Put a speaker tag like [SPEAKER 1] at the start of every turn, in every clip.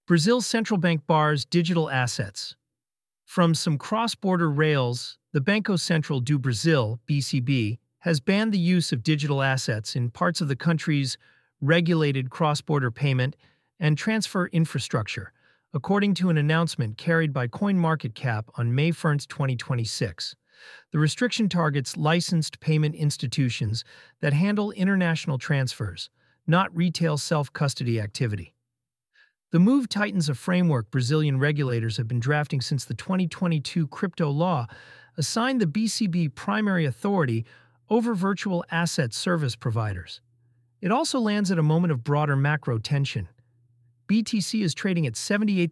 [SPEAKER 1] Brazil's central bank bars digital assets. From some cross-border rails, the Banco Central do Brasil, BCB, has banned the use of digital assets in parts of the country's regulated cross-border payment and transfer infrastructure, according to an announcement carried by CoinMarketCap on May 1, 2026. The restriction targets licensed payment institutions that handle international transfers, not retail self-custody activity. The move tightens a framework Brazilian regulators have been drafting since the 2022 crypto law assigned the BCB primary authority over virtual asset service providers. It also lands at a moment of broader macro tension. BTC is trading at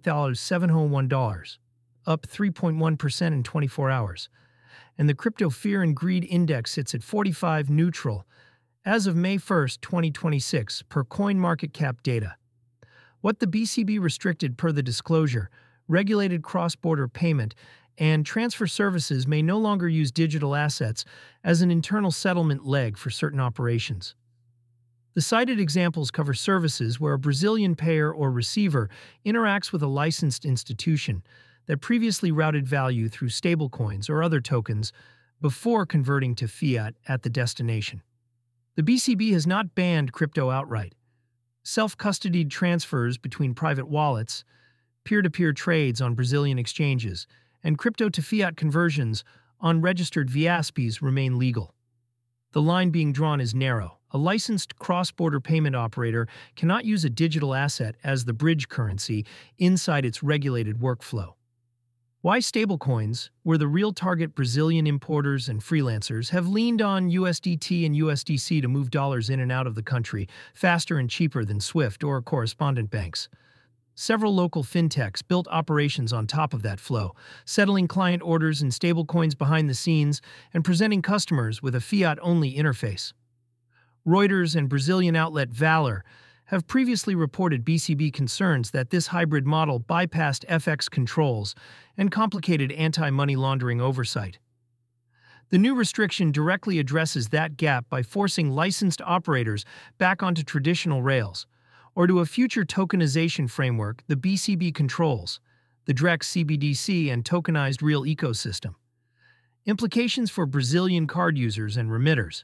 [SPEAKER 1] $78,701, up 3.1% in 24 hours, and the Crypto Fear and Greed Index sits at 45 neutral as of May 1, 2026, per CoinMarketCap data. What the BCB restricted per the disclosure, regulated cross-border payment, and transfer services may no longer use digital assets as an internal settlement leg for certain operations. The cited examples cover services where a Brazilian payer or receiver interacts with a licensed institution that previously routed value through stablecoins or other tokens before converting to fiat at the destination. The BCB has not banned crypto outright. Self-custodied transfers between private wallets, peer-to-peer trades on Brazilian exchanges, and crypto-to-fiat conversions on registered VASPs remain legal. The line being drawn is narrow. A licensed cross-border payment operator cannot use a digital asset as the bridge currency inside its regulated workflow. Why stablecoins, where the real target Brazilian importers and freelancers have leaned on USDT and USDC to move dollars in and out of the country faster and cheaper than SWIFT or correspondent banks. Several local fintechs built operations on top of that flow, settling client orders in stablecoins behind the scenes and presenting customers with a fiat-only interface. Reuters and Brazilian outlet Valor have previously reported BCB concerns that this hybrid model bypassed FX controls and complicated anti-money laundering oversight. The new restriction directly addresses that gap by forcing licensed operators back onto traditional rails, or to a future tokenization framework the BCB controls, the Drex CBDC and tokenized real ecosystem. Implications for Brazilian card users and remitters.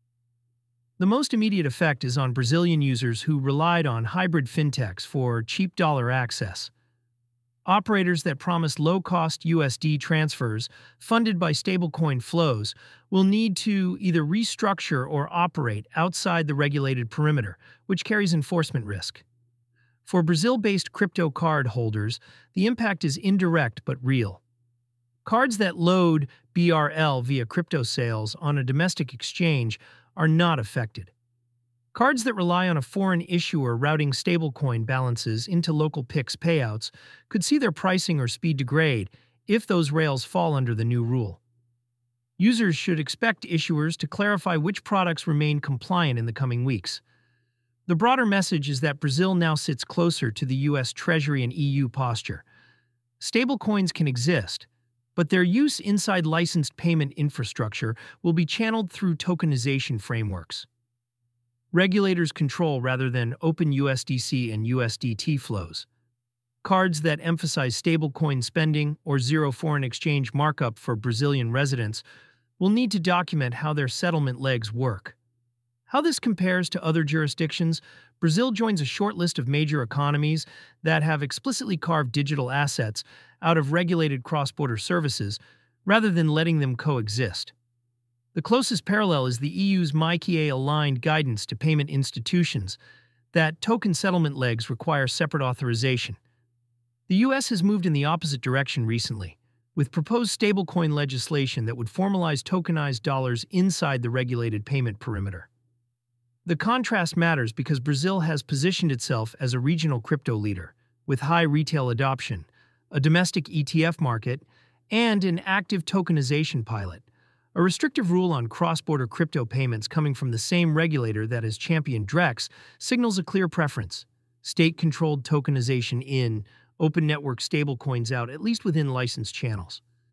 [SPEAKER 1] The most immediate effect is on Brazilian users who relied on hybrid fintechs for cheap dollar access. Operators that promise low-cost USD transfers funded by stablecoin flows will need to either restructure or operate outside the regulated perimeter, which carries enforcement risk. For Brazil-based crypto card holders, the impact is indirect but real. Cards that load BRL via crypto sales on a domestic exchange are not affected. Cards that rely on a foreign issuer routing stablecoin balances into local PIX payouts could see their pricing or speed degrade if those rails fall under the new rule. Users should expect issuers to clarify which products remain compliant in the coming weeks. The broader message is that Brazil now sits closer to the US Treasury and EU posture. Stablecoins can exist, but their use inside licensed payment infrastructure will be channeled through tokenization frameworks. Regulators control rather than open USDC and USDT flows. Cards that emphasize stablecoin spending or zero foreign exchange markup for Brazilian residents will need to document how their settlement legs work. How this compares to other jurisdictions, Brazil joins a short list of major economies that have explicitly carved digital assets out of regulated cross-border services rather than letting them coexist. The closest parallel is the EU's MiCA-aligned guidance to payment institutions that token settlement legs require separate authorization. The US has moved in the opposite direction recently, with proposed stablecoin legislation that would formalize tokenized dollars inside the regulated payment perimeter. The contrast matters because Brazil has positioned itself as a regional crypto leader, with high retail adoption, a domestic ETF market, and an active tokenization pilot. A restrictive rule on cross-border crypto payments coming from the same regulator that has championed Drex signals a clear preference: state-controlled tokenization in, open network stablecoins out, at least within licensed channels.